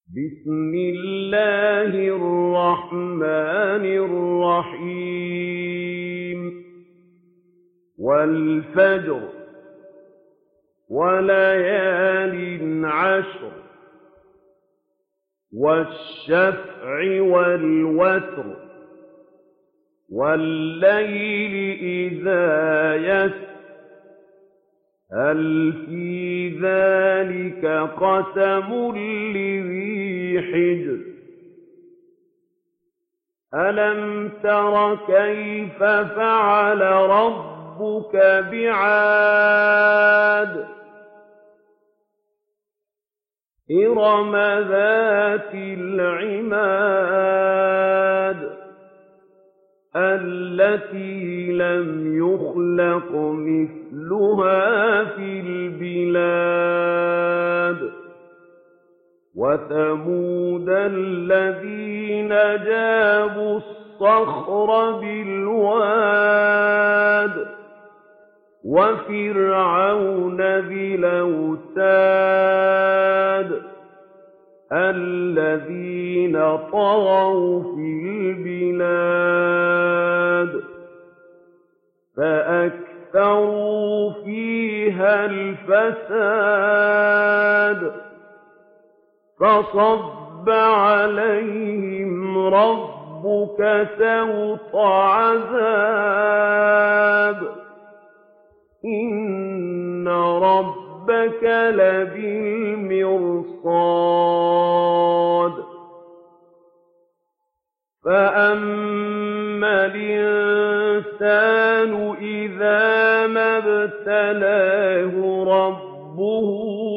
بسم الله الرحمن الرحيم والفجر وليال عشر والشفع والوتر والليل إذا يسر هل في ذلك قسم لذي حجر ألم تر كيف فعل ربك بعاد إرم ذات العماد التي لم يخلق مثلها في البلاد وثمود الذين جابوا الصخر بالواد وفرعون ذي الأوتاد الذين طغوا في البلاد فأكثروا فيها الفساد فصب عليهم ربك سوط عذاب إن ربك لبالمرصاد فأما الإنسان إذا ما ابتلاه ربه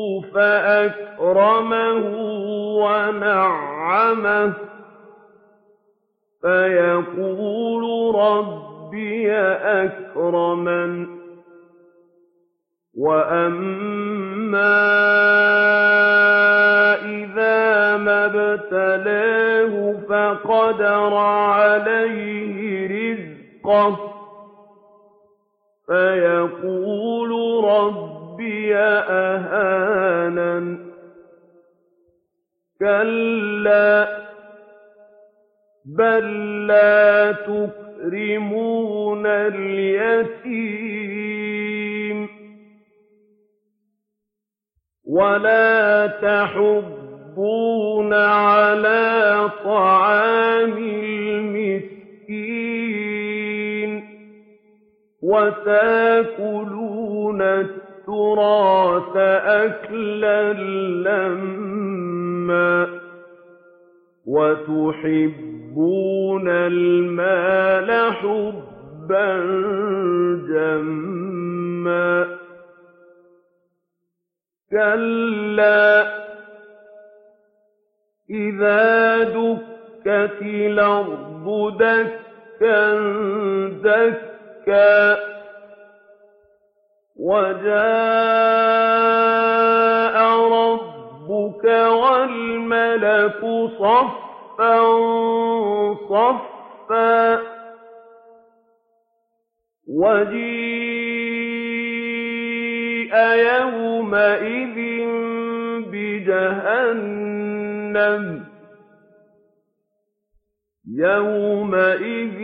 فأكرمه ونعمه فيقول ربي أكرمن وأما إذا ما ابتلاه فقدر عليه رزقه فيقول ربي أهانن كلا بل لا تكرمون اليتيم ولا تحضون على طعام المسكين وتأكلون التراث أكلا لما وتحبون المال حبا جما كلا إذا دكت الأرض دكا دكا وجاء ربك والملك صفا صفا وجيء يومئذ بجهنم يومئذ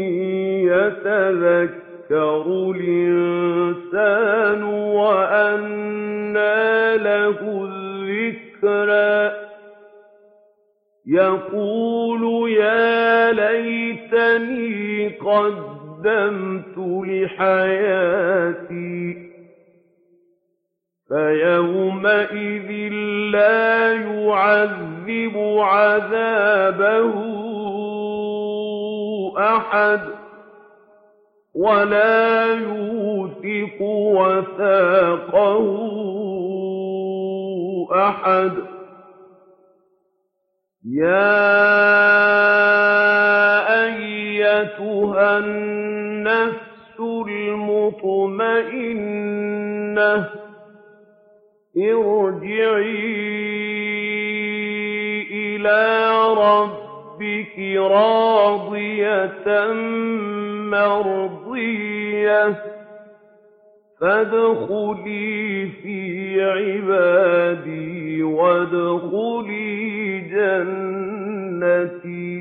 يتذكر الإنسان وأنى له الذكرى يقول يا ليتني قدمت لحياتي فيومئذ لا يعذب عذابه أحد ولا يوثق وثاقه أحد يا أيتها النفس المطمئنة ارجعي إلى ربك راضية مرضية فادخلي في عبادي وادخلي التي